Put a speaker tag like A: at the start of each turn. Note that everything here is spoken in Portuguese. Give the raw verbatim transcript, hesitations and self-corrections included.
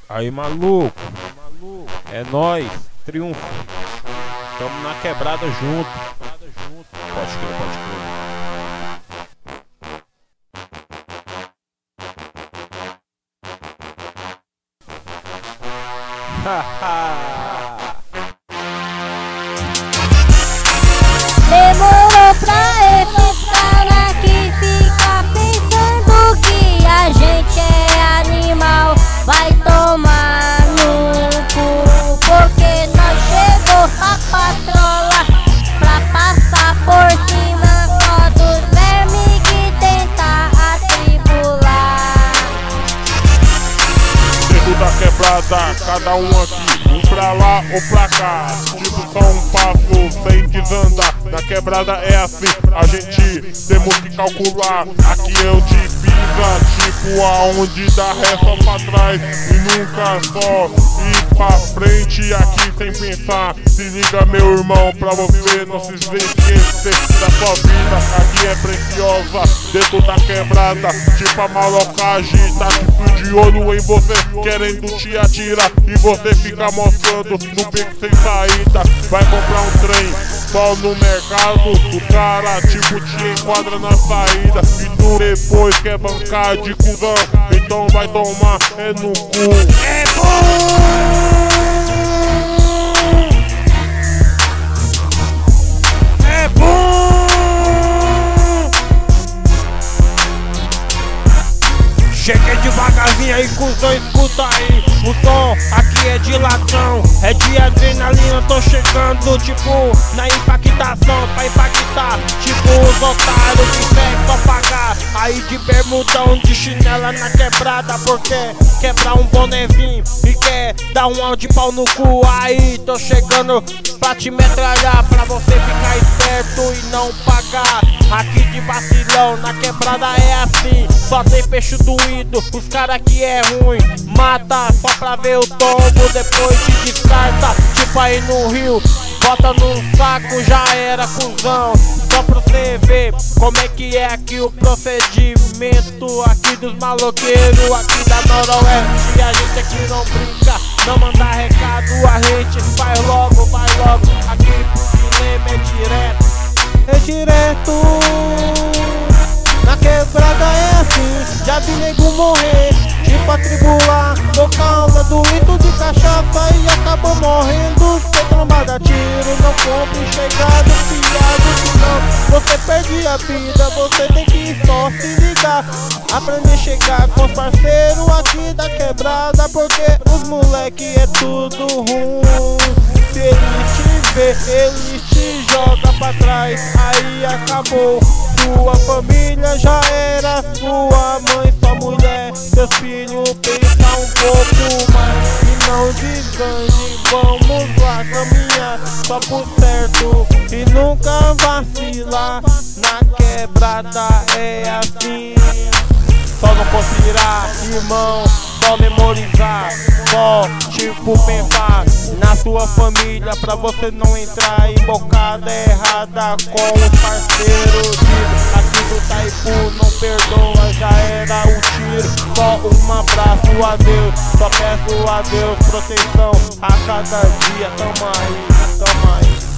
A: Aí, maluco, é nóis, triunfo. Tamo na quebrada junto. Pode crer, pode crer.
B: Demorou pra esses cara que fica pensando que a gente é animal. Vai tomar no cu, porque nós chegou a patrola pra passar por cima só dos vermes que tenta atribular.
C: Dentro da quebrada, cada um aqui, um pra lá ou pra cá. Tipo só um passo sem desandar. Na quebrada é assim, a gente temos que calcular. Aqui é o de pisa, tipo aonde dá ré só pra trás e nunca só ir pra frente. Aqui sem pensar, se liga meu irmão, pra você não se esquecer da sua vida. Aqui é preciosa, dentro da quebrada, tipo a malocagem tá tipo de olho em você, querendo te atirar e você fica mostrando no beco sem saída. Vai comprar um trem só no mercado, o cara tipo te enquadra na saída e tu depois quer bancar de cuzão, então vai tomar é no cu.
A: É bom! É bom! Cheguei devagarzinho aí, cuzão, escuta aí. O som aqui é de latão, é de adrenalina, tô chegando tipo na impactação, pra impactar tipo os otários que querem só pagar. Aí de bermudão, de chinela na quebrada, porque quebrar um bonezinho e quer dar um de pau no cu. Aí tô chegando pra te metralhar, pra você ficar esperto e não pagar. Aqui de vacilão, na quebrada é assim, só tem peixe doído, os cara que é ruim mata só pra ver o tombo, depois te descarta, tipo aí no rio, bota no saco, já era, cuzão. Só pra você ver como é que é aqui o procedimento aqui dos maloqueiros, aqui da Noroeste. A gente aqui não brinca, não manda recado, a gente faz logo, vai logo. Aqui pro dilema é direto, é direto. Na quebrada é assim, já vi nego morrer, tipo atribular, por causa do litro de cachaça e acabou morrendo. Ser trombada a tiro, não compre chegado, fiado, senão você perde a vida. Você tem que só se ligar, aprender a chegar com os parceiros aqui da quebrada, porque os moleque é tudo ruim. Se eles te vê, eles te jogam pra trás, aí acabou. Sua família já era, sua mãe, sua mulher, seus filhos, pensa um pouco mais e não desande. Vamos lá caminhar só por certo e nunca vacilar. Na quebrada é assim, só não conspirar, irmão, só memorizar, só tipo pensar na sua família pra você não entrar em bocada errada com os parceiros. Aqui do Taipu não perdoa, já era o tiro, só um abraço a Deus, só peço a Deus proteção a cada dia. Tamo aí, tamo aí.